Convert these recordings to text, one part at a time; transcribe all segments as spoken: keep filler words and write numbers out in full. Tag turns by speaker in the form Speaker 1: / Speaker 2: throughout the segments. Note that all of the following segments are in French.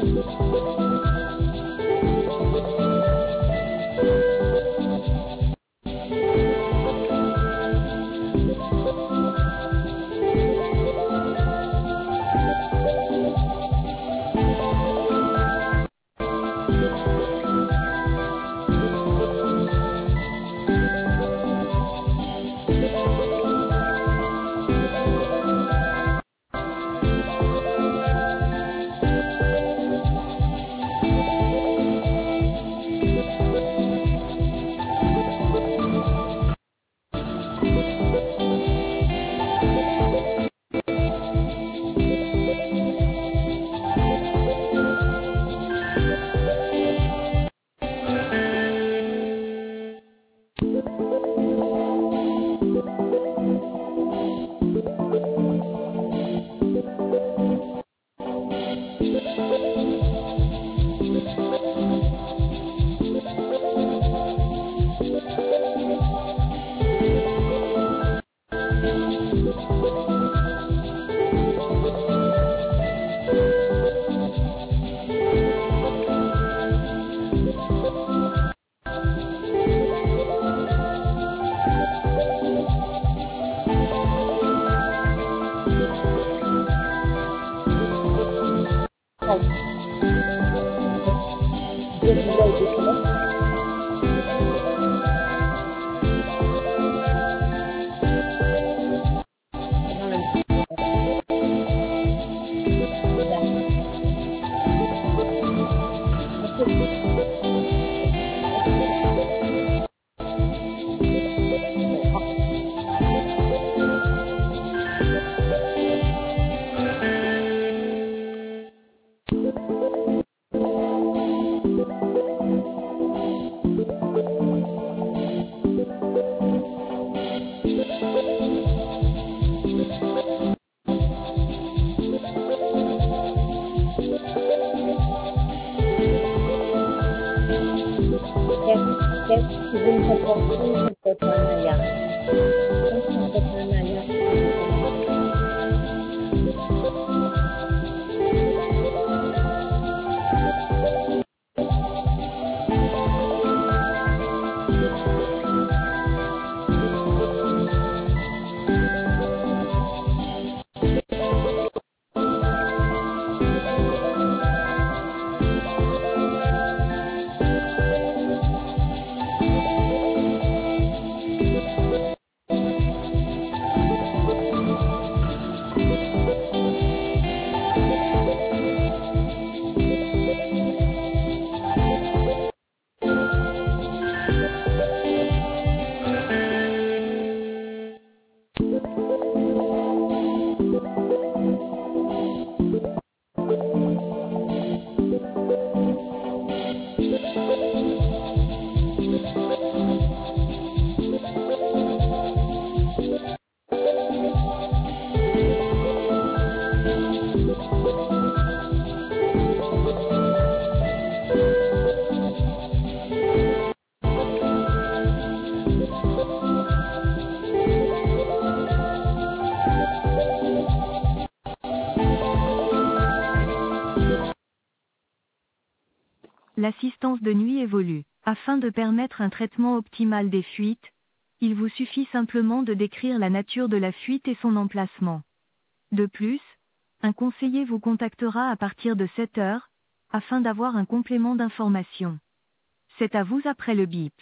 Speaker 1: L'assistance de nuit évolue. Afin de permettre un traitement optimal des fuites, il vous suffit simplement de décrire la nature de la fuite et son emplacement. De plus, un conseiller vous contactera à partir de sept heures, afin d'avoir un complément d'information. C'est à vous après le bip.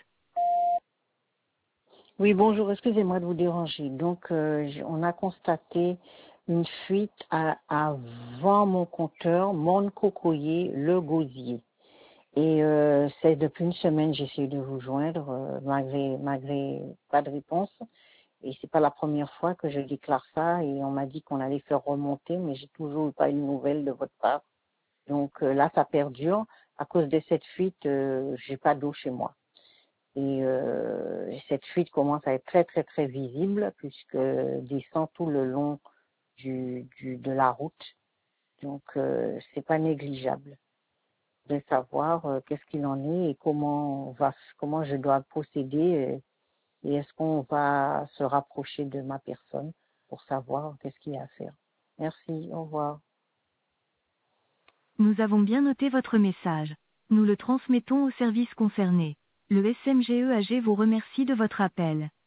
Speaker 2: Oui, bonjour, excusez-moi de vous déranger. Donc, euh, on a constaté une fuite à, avant mon compteur, mon cocoyer, le gosier. Et euh, c'est depuis une semaine j'essaie de vous joindre, euh, malgré malgré pas de réponse. Et c'est pas la première fois que je déclare ça. Et on m'a dit qu'on allait faire remonter, mais j'ai toujours pas eu de nouvelles de votre part. Donc euh, là, ça perdure. À cause de cette fuite, euh, j'ai pas d'eau chez moi. Et euh, cette fuite commence à être très très très visible puisque descend tout le long du, du de la route. Donc euh, c'est pas négligeable de savoir euh, qu'est-ce qu'il en est et comment on va, comment je dois procéder euh, et est-ce qu'on va se rapprocher de ma personne pour savoir qu'est-ce qu'il y a à faire. Merci, au revoir.
Speaker 1: Nous avons bien noté votre message. Nous le transmettons aux services concernés. Le S M G E A G vous remercie de votre appel.